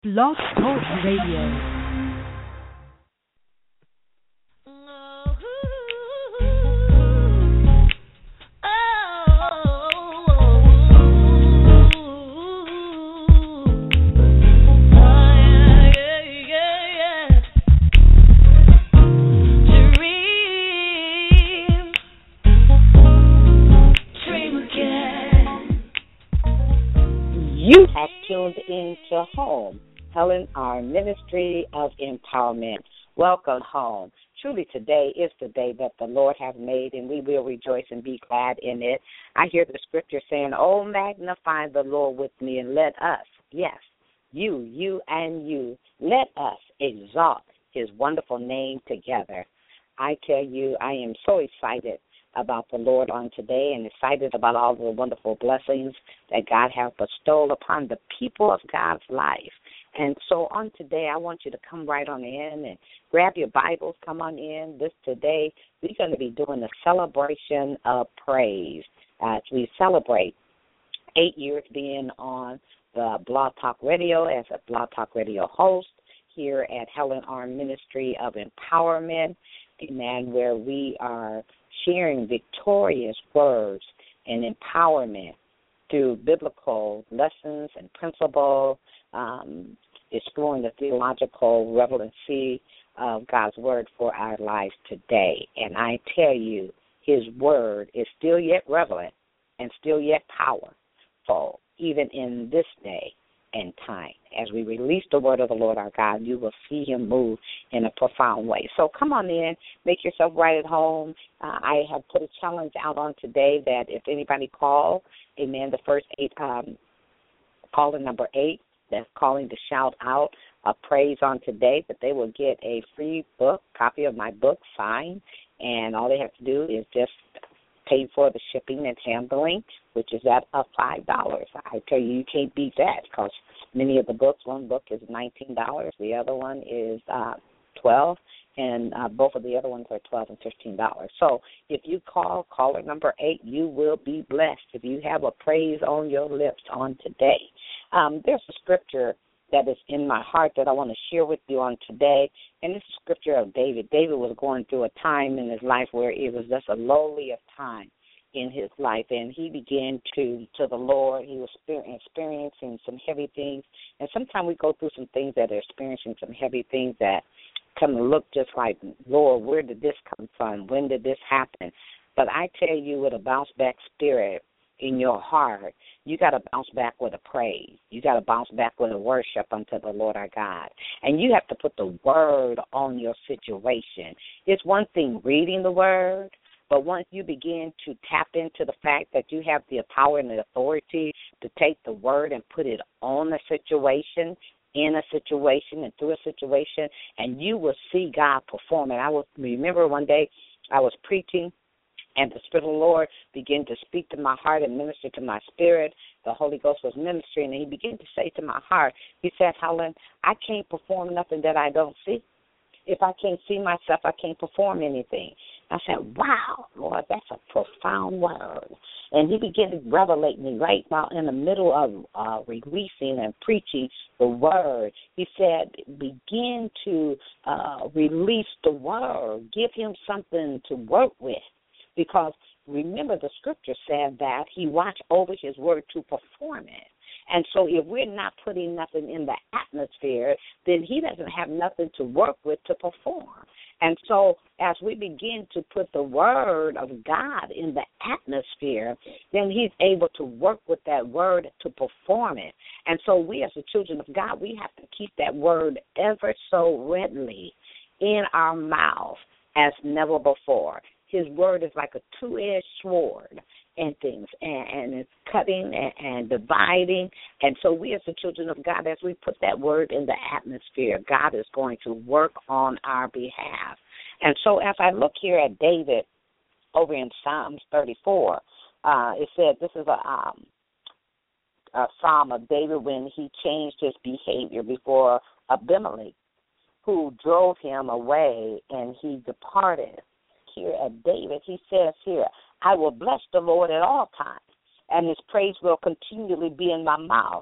Blog Talk Radio. You have tuned into Home, Helen R. Ministry of Empowerment. Welcome home. Truly today is the day that the Lord has made, and we will rejoice and be glad in it. I hear the scripture saying, "Oh, magnify the Lord with me, and let us," yes, you, and you, let us exalt his wonderful name together. I tell you, I am so excited about the Lord on today and excited about all the wonderful blessings that God has bestowed upon the people of God's life. And so on today, I want you to come right on in and grab your Bibles, come on in. Today, we're going to be doing a celebration of praise as we celebrate 8 years being on the Blog Talk Radio as a Blog Talk Radio host here at Helen R. Ministry of Empowerment, amen, where we are sharing victorious words and empowerment through biblical lessons and principles, exploring the theological relevancy of God's word for our lives today. And I tell you, his word is still yet relevant and still yet powerful, even in this day and time. As we release the word of the Lord our God, you will see him move in a profound way. So come on in, make yourself right at home. I have put a challenge out on today that if anybody calls, amen, the first caller number 8, that's calling to shout out a praise on today, that they will get a free copy of my book signed, and all they have to do is just pay for the shipping and handling, which is at $5. I tell you, you can't beat that because many of the books, one book is $19, the other one is $12, and both of the other ones are $12 and $15. So if you call caller number 8, you will be blessed if you have a praise on your lips on today. There's a scripture that is in my heart that I want to share with you on today, and it's a scripture of David. David was going through a time in his life where it was just a lowly of time in his life, and he began to the Lord. He was experiencing some heavy things, and sometimes we go through some things that are experiencing some heavy things that kind of look just like, Lord, where did this come from? When did this happen? But I tell you, with a bounce-back spirit in your heart, you got to bounce back with a praise. You got to bounce back with a worship unto the Lord our God. And you have to put the word on your situation. It's one thing reading the word, but once you begin to tap into the fact that you have the power and the authority to take the word and put it on a situation, in a situation, and through a situation, and you will see God perform. And I will remember one day I was preaching, and the Spirit of the Lord began to speak to my heart and minister to my spirit. The Holy Ghost was ministering, and he began to say to my heart, he said, Helen, I can't perform nothing that I don't see. If I can't see myself, I can't perform anything. I said, wow, Lord, that's a profound word. And he began to revelate me right now in the middle of releasing and preaching the word. He said, begin to release the word. Give him something to work with. Because remember, the scripture said that he watched over his word to perform it. And so if we're not putting nothing in the atmosphere, then he doesn't have nothing to work with to perform. And so as we begin to put the word of God in the atmosphere, then he's able to work with that word to perform it. And so we as the children of God, we have to keep that word ever so readily in our mouth as never before. His word is like a two-edged sword and things, and it's cutting and dividing. And so we as the children of God, as we put that word in the atmosphere, God is going to work on our behalf. And so as I look here at David over in Psalms 34, it said this is a psalm of David when he changed his behavior before Abimelech, who drove him away, and he departed. Here at David, he says here, I will bless the Lord at all times, and his praise will continually be in my mouth.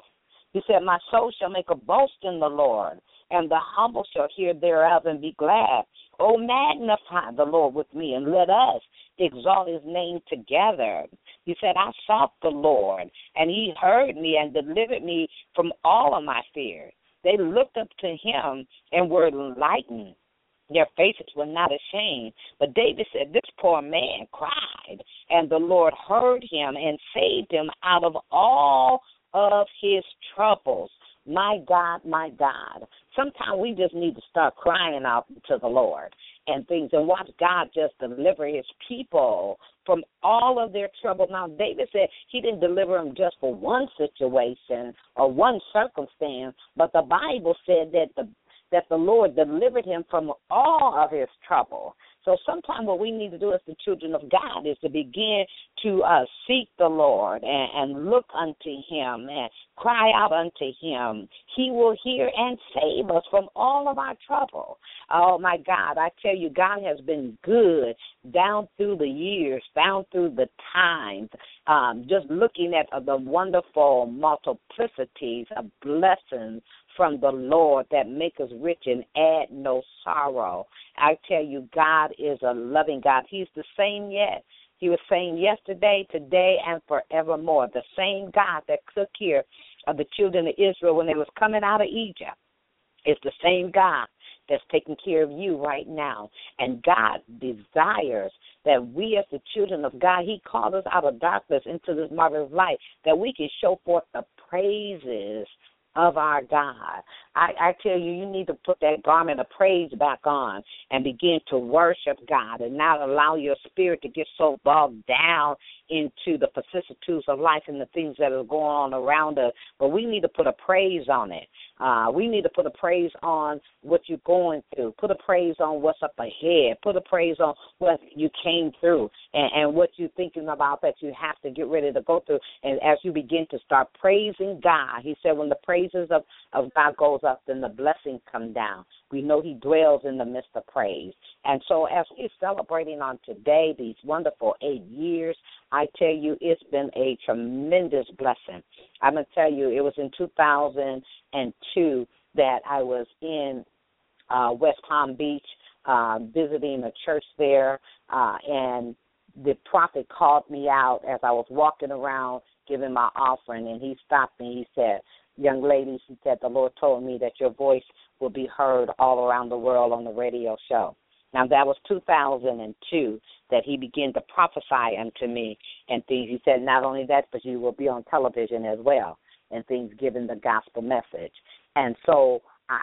He said, my soul shall make a boast in the Lord, and the humble shall hear thereof and be glad. Oh, magnify the Lord with me, and let us exalt his name together. He said, I sought the Lord, and he heard me and delivered me from all of my fears. They looked up to him and were enlightened. Their faces were not ashamed. But David said, this poor man cried, and the Lord heard him and saved him out of all of his troubles. My God, my God. Sometimes we just need to start crying out to the Lord and things and watch God just deliver his people from all of their trouble. Now, David said he didn't deliver them just for one situation or one circumstance, but the Bible said that the Lord delivered him from all of his trouble. So sometimes what we need to do as the children of God is to begin to seek the Lord and look unto him and cry out unto him. He will hear and save us from all of our trouble. Oh, my God, I tell you, God has been good down through the years, down through the times, just looking at the wonderful multiplicities of blessings from the Lord that make us rich and add no sorrow. I tell you, God is a loving God. He's the same yet. He was saying yesterday, today, and forevermore. The same God that took care of the children of Israel when they was coming out of Egypt is the same God that's taking care of you right now. And God desires that we as the children of God, he called us out of darkness into this marvelous light, that we can show forth the praises of our God. I tell you, you need to put that garment of praise back on and begin to worship God and not allow your spirit to get so bogged down into the vicissitudes of life and the things that are going on around us. But we need to put a praise on it. We need to put a praise on what you're going through. Put a praise on what's up ahead. Put a praise on what you came through and what you're thinking about that you have to get ready to go through. And as you begin to start praising God, he said when the praises of God goes up, then the blessings come down. We know he dwells in the midst of praise. And so as we're celebrating on today, these wonderful 8 years, I tell you, it's been a tremendous blessing. I'm going to tell you, it was in 2002 that I was in West Palm Beach visiting a church there, and the prophet called me out as I was walking around giving my offering, and he stopped me. He said, young ladies, he said, the Lord told me that your voice will be heard all around the world on the radio show. Now, that was 2002 that he began to prophesy unto me and things. He said, not only that, but you will be on television as well and things, giving the gospel message. And so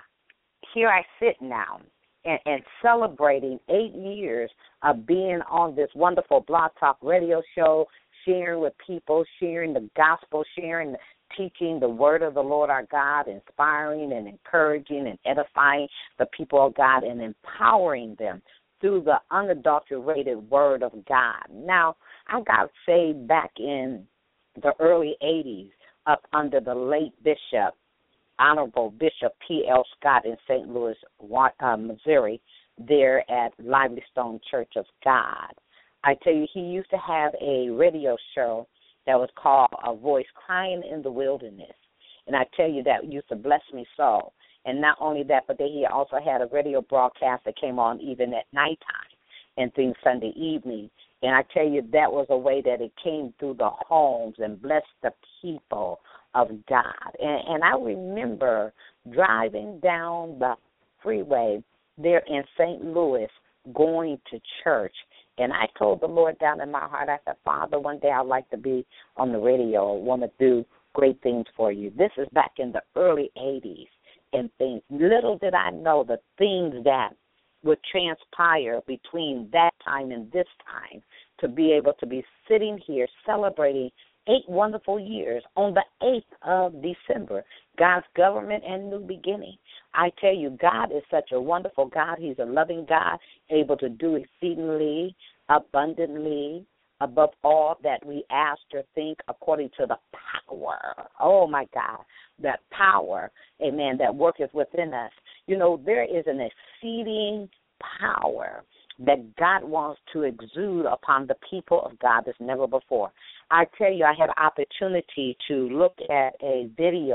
here I sit now and celebrating 8 years of being on this wonderful Blog Talk radio show, sharing with people, sharing the gospel, sharing teaching the word of the Lord our God, inspiring and encouraging and edifying the people of God and empowering them through the unadulterated word of God. Now, I got saved back in the early 80s up under the late Bishop, Honorable Bishop P.L. Scott in St. Louis, Missouri, there at Lively Stone Church of God. I tell you, he used to have a radio show that was called A Voice Crying in the Wilderness. And I tell you, that used to bless me so. And not only that, but then he also had a radio broadcast that came on even at nighttime and things Sunday evening. And I tell you, that was a way that it came through the homes and blessed the people of God. And I remember driving down the freeway there in St. Louis going to church. And I told the Lord down in my heart, I said, Father, one day I'd like to be on the radio. I want to do great things for you. This is back in the early 80s and things. Little did I know the things that would transpire between that time and this time to be able to be sitting here celebrating 8 wonderful years on the 8th of December, God's government and new beginning. I tell you, God is such a wonderful God. He's a loving God, able to do exceedingly, abundantly, above all that we ask or think, according to the power. Oh, my God, that power, amen, that worketh within us. You know, there is an exceeding power that God wants to exude upon the people of God as never before. I tell you, I had an opportunity to look at a video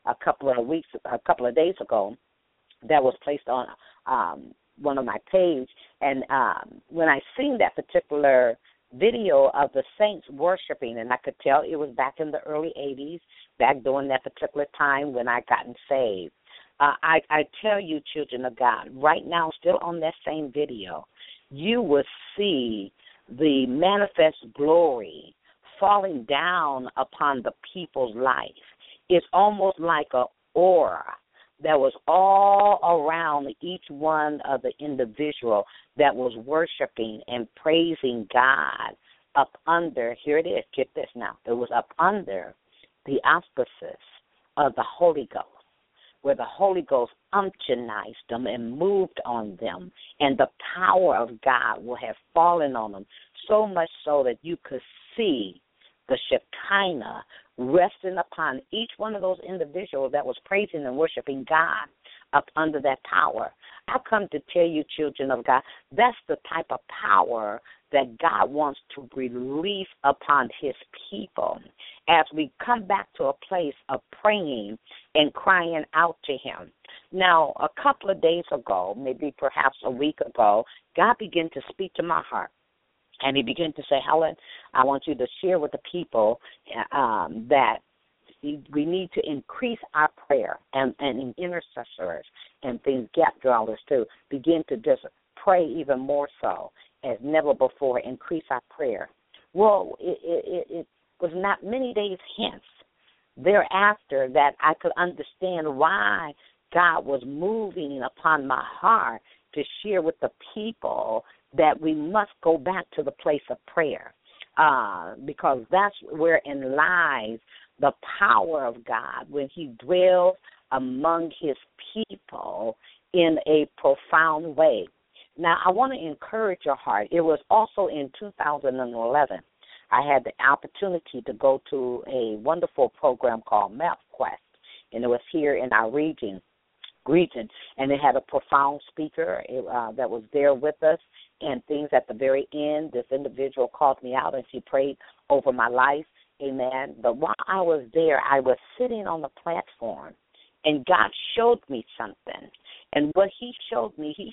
a couple of days ago that was placed on one of my page, and when I seen that particular video of the saints worshiping, and I could tell it was back in the early 80s, back during that particular time when I gotten saved. I tell you, children of God, right now, still on that same video, you will see the manifest glory falling down upon the people's life. It's almost like an aura that was all around each one of the individual that was worshiping and praising God up under, here it is, get this now, it was up under the auspices of the Holy Ghost, where the Holy Ghost unctionized them and moved on them, and the power of God will have fallen on them, so much so that you could see the Shekinah resting upon each one of those individuals that was praising and worshiping God up under that power. I come to tell you, children of God, that's the type of power that God wants to release upon his people as we come back to a place of praying and crying out to him. Now, a couple of days ago, maybe perhaps a week ago, God began to speak to my heart. And he began to say, Helen, I want you to share with the people that we need to increase our prayer and intercessors and things, gap dwellers too, begin to just pray even more so as never before, increase our prayer. Well, it was not many days hence thereafter that I could understand why God was moving upon my heart to share with the people that we must go back to the place of prayer, because that's wherein lies the power of God when he dwells among his people in a profound way. Now, I want to encourage your heart. It was also in 2011. I had the opportunity to go to a wonderful program called MapQuest, and it was here in our region, and it had a profound speaker that was there with us, and things at the very end. This individual called me out, and she prayed over my life, amen. But while I was there, I was sitting on the platform, and God showed me something. And what he showed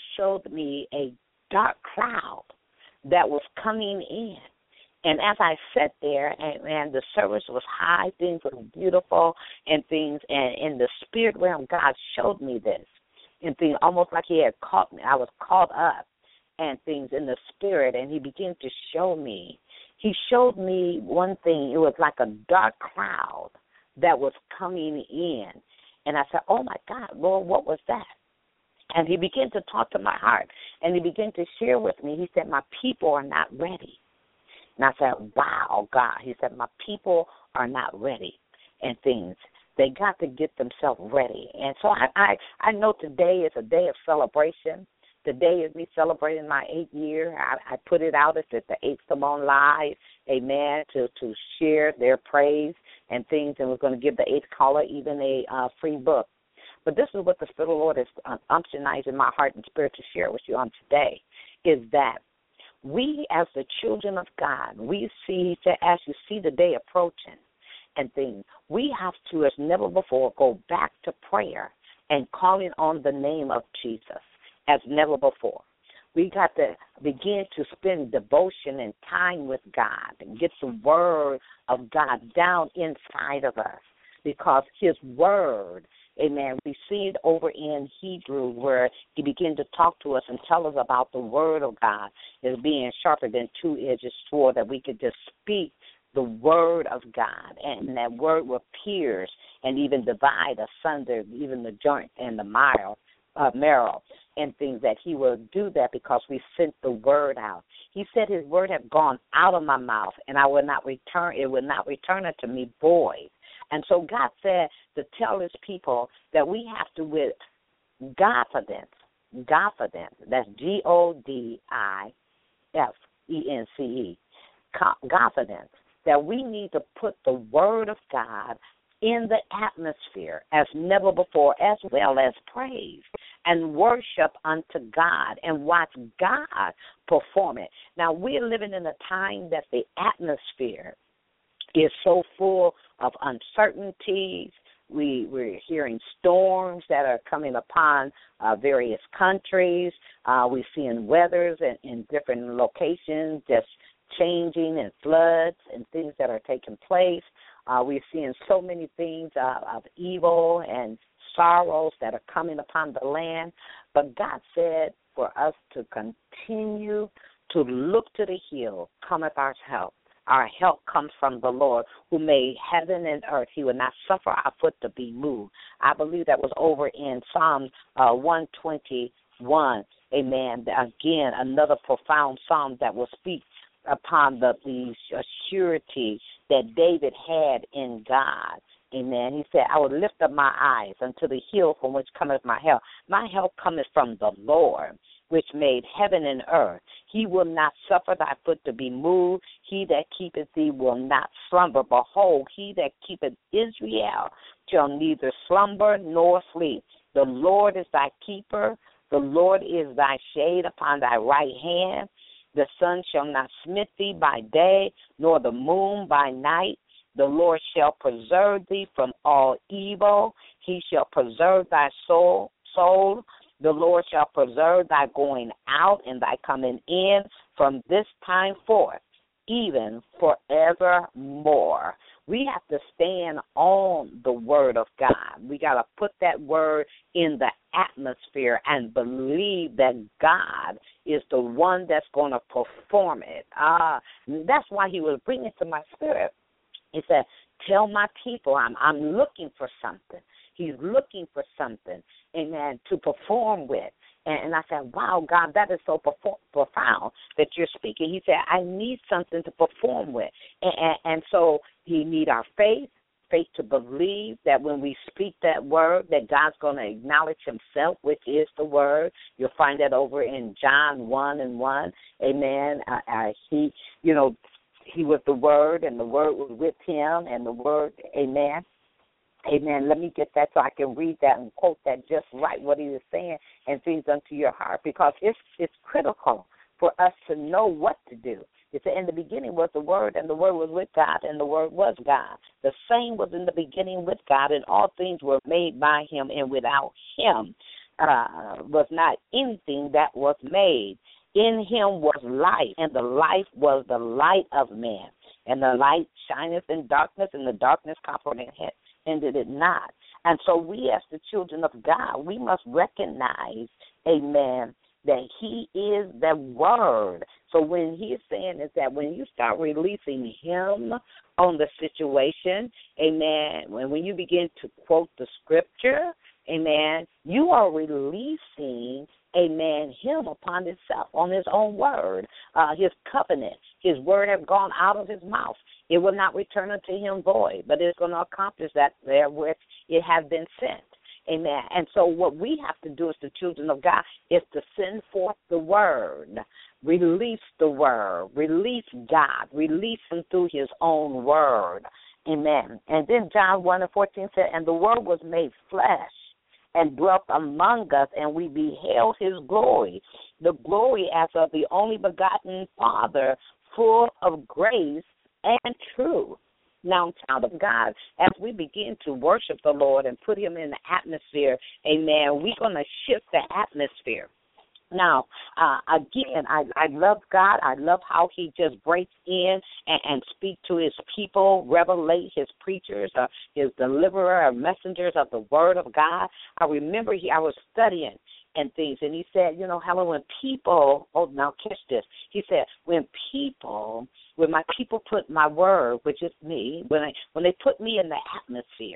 me a dark cloud that was coming in. And as I sat there, and the service was high, things were beautiful, and things, and in the spirit realm, God showed me this, and things almost like he had caught me. I was caught up, and things in the spirit, and he began to show me. He showed me one thing. It was like a dark cloud that was coming in, and I said, "Oh my God, Lord, what was that?" And he began to talk to my heart, and he began to share with me. He said, "My people are not ready." And I said, "Wow, God." He said, "My people are not ready," and things. They got to get themselves ready. And so I know today is a day of celebration. Today is me celebrating my 8th year. I put it out at the 8th Simone Live, amen, to share their praise and things. And we're going to give the 8th caller even a free book. But this is what the Spirit of the Lord is unctionizing my heart and spirit to share with you on today, is that we as the children of God, we see, as you see the day approaching and things, we have to, as never before, go back to prayer and calling on the name of Jesus as never before. We got to begin to spend devotion and time with God and get the word of God down inside of us, because his word, amen, we see it over in Hebrew where he began to talk to us and tell us about the word of God as being sharper than two-edged sword, that we could just speak the word of God, and that word will pierce and even divide asunder even the joint and the marrow, and things, that he will do that because we sent the word out. He said his word have gone out of my mouth, and it will not return unto me void. And so God said to tell his people that we have to, with confidence, that's Godifence, confidence, that we need to put the word of God in the atmosphere as never before, as well as praise and worship unto God and watch God perform it. Now, we're living in a time that the atmosphere is so full of uncertainties, we're hearing storms that are coming upon various countries. We're seeing weathers in different locations just changing, and floods and things that are taking place. We're seeing so many things of evil and sorrows that are coming upon the land. But God said for us to continue to look to the hill, cometh our help. Our help comes from the Lord who made heaven and earth. He will not suffer our foot to be moved. I believe that was over in Psalm 121. Amen. Again, another profound psalm that will speak upon the surety that David had in God. Amen. He said, I will lift up my eyes unto the hill from which cometh my help. My help cometh from the Lord, which made heaven and earth. He will not suffer thy foot to be moved. He that keepeth thee will not slumber. Behold, he that keepeth Israel shall neither slumber nor sleep. The Lord is thy keeper. The Lord is thy shade upon thy right hand. The sun shall not smite thee by day, nor the moon by night. The Lord shall preserve thee from all evil. He shall preserve thy soul. The Lord shall preserve thy going out and thy coming in from this time forth, even forevermore. We have to stand on the word of God. We got to put that word in the atmosphere and believe that God is the one that's going to perform it. That's why he was bringing to my spirit. He said, tell my people I'm looking for something. He's looking for something, amen, to perform with. And I said, wow, God, that is so profound that you're speaking. He said, I need something to perform with. And so he need our faith to believe that when we speak that word, that God's going to acknowledge himself, which is the word. You'll find that over in John 1:1. Amen. He was the Word, and the Word was with him, and the Word, amen. Amen. Let me get that so I can read that and quote that just right, what he was saying, and things unto your heart, because it's critical for us to know what to do. It said, in the beginning was the Word, and the Word was with God, and the Word was God. The same was in the beginning with God, and all things were made by him, and without him was not anything that was made. In him was life, and the life was the light of men. And the light shineth in darkness, and the darkness comprehended it not. And so we, as the children of God, we must recognize, amen, that he is the Word. So when he's saying is that when you start releasing him on the situation, amen, when you begin to quote the scripture, amen, you are releasing, amen, him upon himself, on his own word, his covenant. His word has gone out of his mouth. It will not return unto him void, but it's going to accomplish that therewith it has been sent. Amen. And so what we have to do as the children of God is to send forth the word, release the word, release God, release him through his own word. Amen. And then John 1:14 said, and the word was made flesh and dwelt among us, and we beheld his glory, the glory as of the only begotten Father, full of grace and truth. Now, child of God, as we begin to worship the Lord and put him in the atmosphere, amen, we're going to shift the atmosphere. Now, again, I love God. I love how he just breaks in and speak to his people, revelate his preachers, his deliverer, messengers of the word of God. I remember I was studying and things, and he said, Helen, when people, now catch this, he said, when my people put my word, which is me, when they put me in the atmosphere,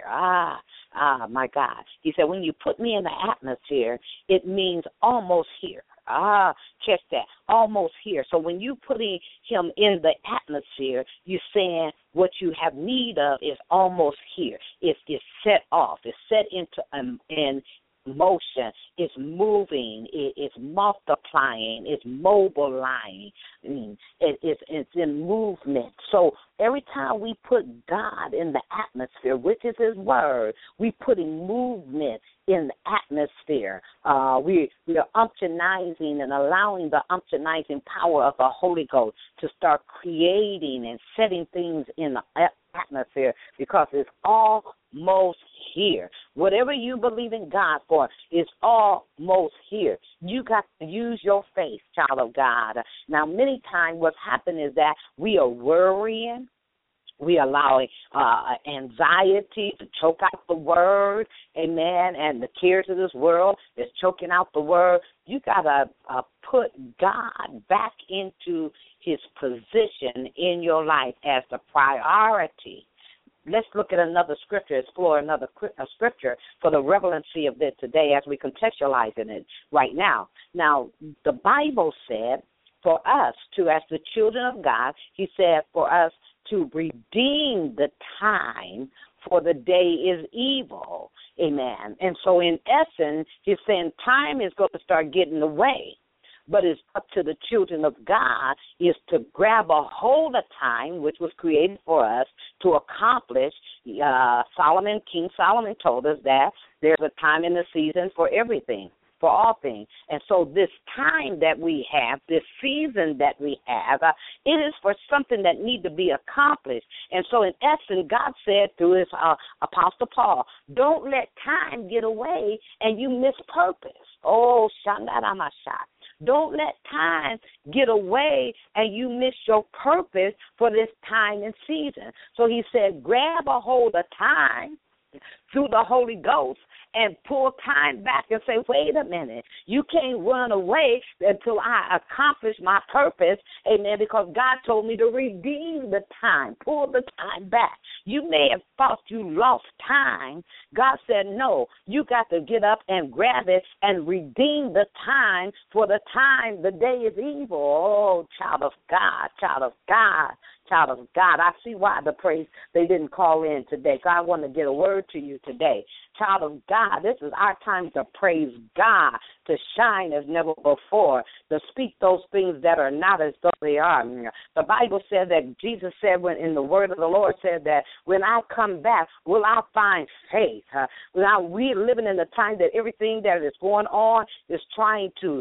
my God, he said, when you put me in the atmosphere, it means almost here. Catch that, almost here. So when you putting him in the atmosphere, you're saying what you have need of is almost here. It's set off. It's set into in motion. It's moving. It's multiplying. It's mobilizing. It's in movement. So every time we put God in the atmosphere, which is his word, we putting movement in the atmosphere. We are unctionizing and allowing the unctionizing power of the Holy Ghost to start creating and setting things in the atmosphere, because it's almost here. Whatever you believe in God for is almost here. You got to use your faith, child of God. Now, many times what's happened is that we are worrying. We allow anxiety to choke out the word, amen, and the cares of this world is choking out the word. You got to put God back into his position in your life as the priority. Let's look at another scripture, explore another scripture for the relevancy of this today as we contextualize in it right now. Now, the Bible said for us to, as the children of God, he said for us to redeem the time, for the day is evil. Amen. And so in essence, he's saying time is going to start getting away. But it's up to the children of God is to grab a hold of time, which was created for us to accomplish. King Solomon told us that there's a time in the season for everything, for all things. And so this time that we have, this season that we have, it is for something that needs to be accomplished. And so in essence, God said through his Apostle Paul, don't let time get away and you miss purpose. Oh, Shandaramasha. Don't let time get away and you miss your purpose for this time and season. So he said, grab a hold of time through the Holy Ghost and pull time back and say, wait a minute, you can't run away until I accomplish my purpose, amen, because God told me to redeem the time, pull the time back. You may have thought you lost time. God said, no, you got to get up and grab it and redeem the time, for the time, the day is evil. Oh, child of God, child of God. Child of God, I see why the praise they didn't call in today. So I want to get a word to you today. Child of God, this is our time to praise God, to shine as never before, to speak those things that are not as though they are. The Bible said that Jesus said when in the word of the Lord said that when I come back, will I find faith? Now we're living in the time that everything that is going on is trying to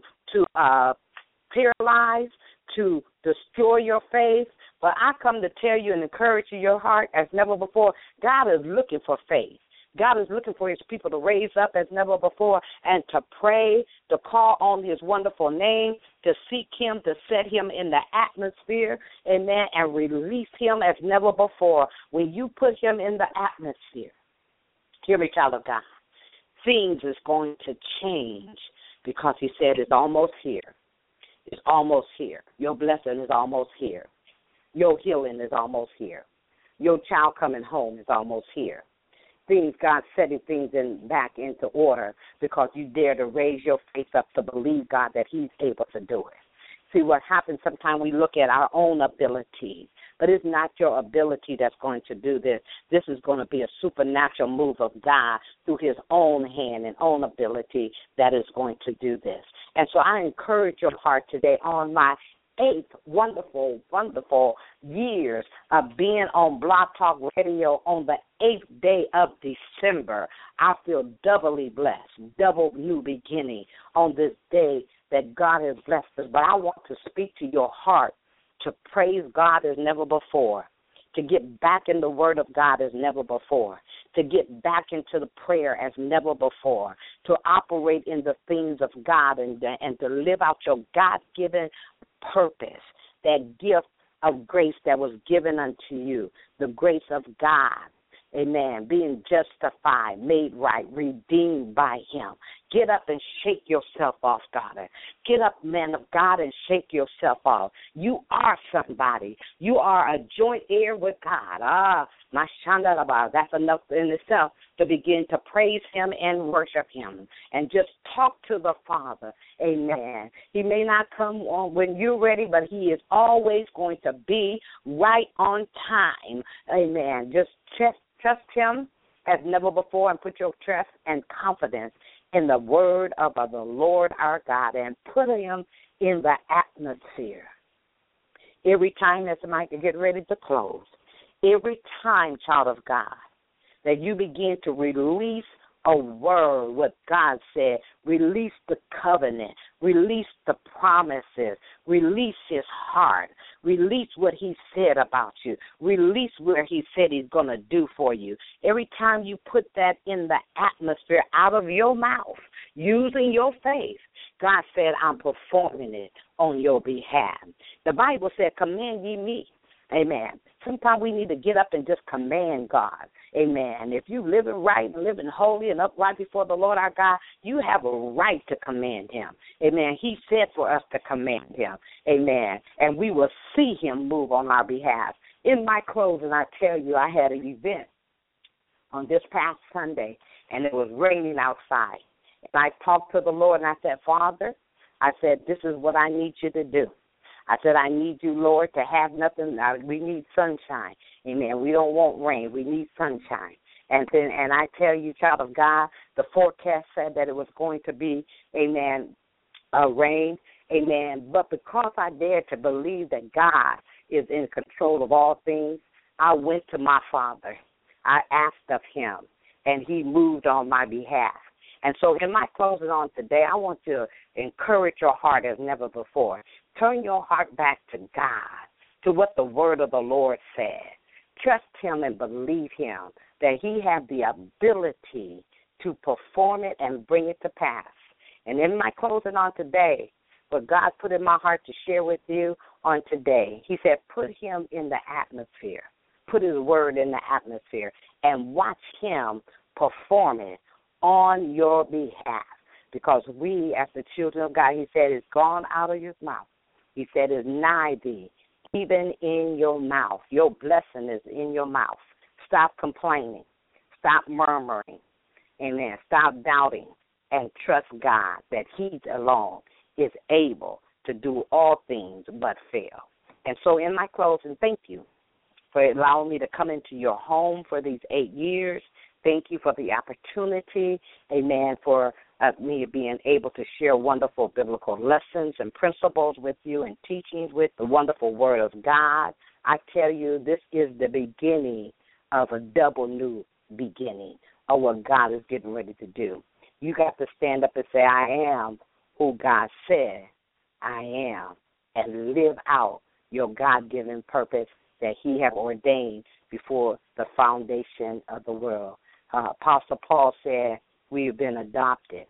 paralyze, to destroy your faith. But I come to tell you and encourage you your heart as never before. God is looking for faith. God is looking for his people to raise up as never before and to pray, to call on his wonderful name, to seek him, to set him in the atmosphere, amen, and release him as never before. When you put him in the atmosphere, hear me, child of God, things is going to change because he said it's almost here. It's almost here. Your blessing is almost here. Your healing is almost here. Your child coming home is almost here. God setting things back into order because you dare to raise your faith up to believe, God, that he's able to do it. See, what happens sometimes we look at our own abilities, but it's not your ability that's going to do this. This is going to be a supernatural move of God through his own hand and own ability that is going to do this. And so I encourage your heart today on my 8th wonderful, wonderful years of being on Blog Talk Radio on the 8th day of December. I feel doubly blessed, double new beginning on this day that God has blessed us. But I want to speak to your heart to praise God as never before, to get back in the Word of God as never before, to get back into the prayer as never before, to operate in the things of God and to live out your God-given purpose, that gift of grace that was given unto you, the grace of God, amen, being justified, made right, redeemed by him. Get up and shake yourself off, daughter. Get up, man of God, and shake yourself off. You are somebody. You are a joint heir with God. My Shandalaba, that's enough in itself to begin to praise him and worship him and just talk to the Father. Amen. He may not come on when you're ready, but he is always going to be right on time. Amen. Just trust him as never before and put your trust and confidence in the word of the Lord our God and put him in the atmosphere. Every time that's might get ready to close, every time, child of God, that you begin to release a word, what God said. Release the covenant. Release the promises. Release his heart. Release what he said about you. Release where he said he's going to do for you. Every time you put that in the atmosphere out of your mouth, using your faith, God said, I'm performing it on your behalf. The Bible said, command ye me. Amen. Sometimes we need to get up and just command God. Amen. If you living right and living holy and upright before the Lord our God, you have a right to command him. Amen. He said for us to command him. Amen. And we will see him move on our behalf. In my closing, I tell you, I had an event on this past Sunday, and it was raining outside. And I talked to the Lord, and I said, Father, I said, this is what I need you to do. I said, I need you, Lord, to have nothing. We need sunshine. Amen. We don't want rain. We need sunshine. And I tell you, child of God, the forecast said that it was going to be, amen, rain. Amen. But because I dared to believe that God is in control of all things, I went to my Father. I asked of him, and he moved on my behalf. And so in my closing on today, I want to encourage your heart as never before. Turn your heart back to God, to what the word of the Lord said. Trust him and believe him that he has the ability to perform it and bring it to pass. And in my closing on today, what God put in my heart to share with you on today, he said, put him in the atmosphere. Put his word in the atmosphere and watch him perform it on your behalf. Because we, as the children of God, he said, it's gone out of his mouth. He said, it's nigh thee, even in your mouth. Your blessing is in your mouth. Stop complaining. Stop murmuring. Amen. Stop doubting and trust God that he alone is able to do all things but fail. And so in my closing, thank you for allowing me to come into your home for these 8 years. Thank you for the opportunity, amen, for me being able to share wonderful biblical lessons and principles with you and teachings with the wonderful word of God. I tell you, this is the beginning of a double new beginning of what God is getting ready to do. You got to stand up and say, I am who God said I am, and live out your God-given purpose that he have ordained before the foundation of the world. Apostle Paul said we have been adopted.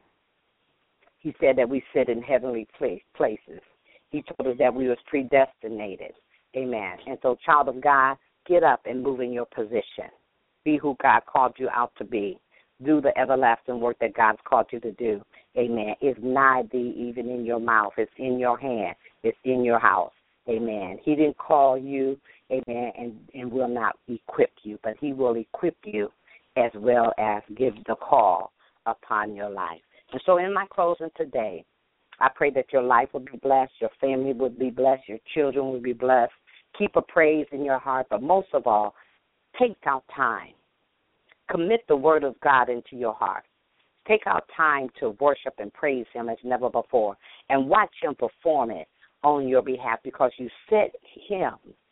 He said that we sit in heavenly places. He told us that we was predestinated. Amen. And so, child of God, get up and move in your position. Be who God called you out to be. Do the everlasting work that God's called you to do. Amen. It's nigh thee, even in your mouth. It's in your hand. It's in your house. Amen. He didn't call you, amen, and will not equip you, but he will equip you as well as give the call upon your life. And so in my closing today, I pray that your life will be blessed, your family will be blessed, your children will be blessed. Keep a praise in your heart, but most of all, take out time. Commit the word of God into your heart. Take out time to worship and praise him as never before, and watch him perform it on your behalf, because you set him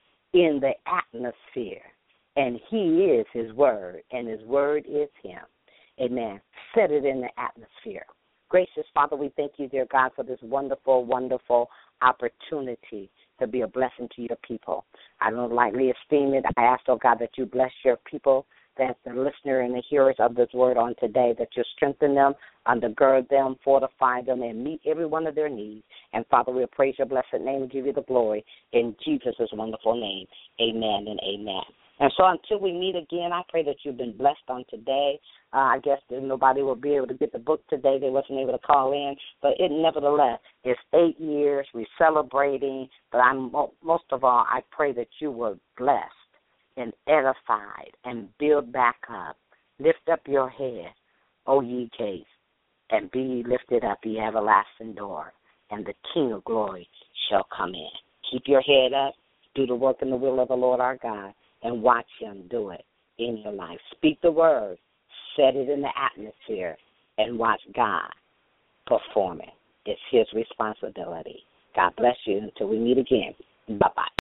in the atmosphere, and he is his word, and his word is him. Amen. Set it in the atmosphere. Gracious Father, we thank you, dear God, for this wonderful, wonderful opportunity to be a blessing to your people. I don't lightly esteem it. I ask, oh God, that you bless your people, that the listener and the hearers of this word on today, that you strengthen them, undergird them, fortify them, and meet every one of their needs. And Father, we'll praise your blessed name and give you the glory in Jesus' wonderful name. Amen and amen. And so until we meet again, I pray that you've been blessed on today. I guess that nobody will be able to get the book today. They wasn't able to call in. But nevertheless, it's 8 years. We're celebrating. But most of all, I pray that you were blessed and edified and build back up. Lift up your head, O ye gates, and be ye lifted up, ye everlasting door, and the King of glory shall come in. Keep your head up. Do the work and the will of the Lord our God, and watch him do it in your life. Speak the word, set it in the atmosphere, and watch God perform it. It's his responsibility. God bless you until we meet again. Bye-bye.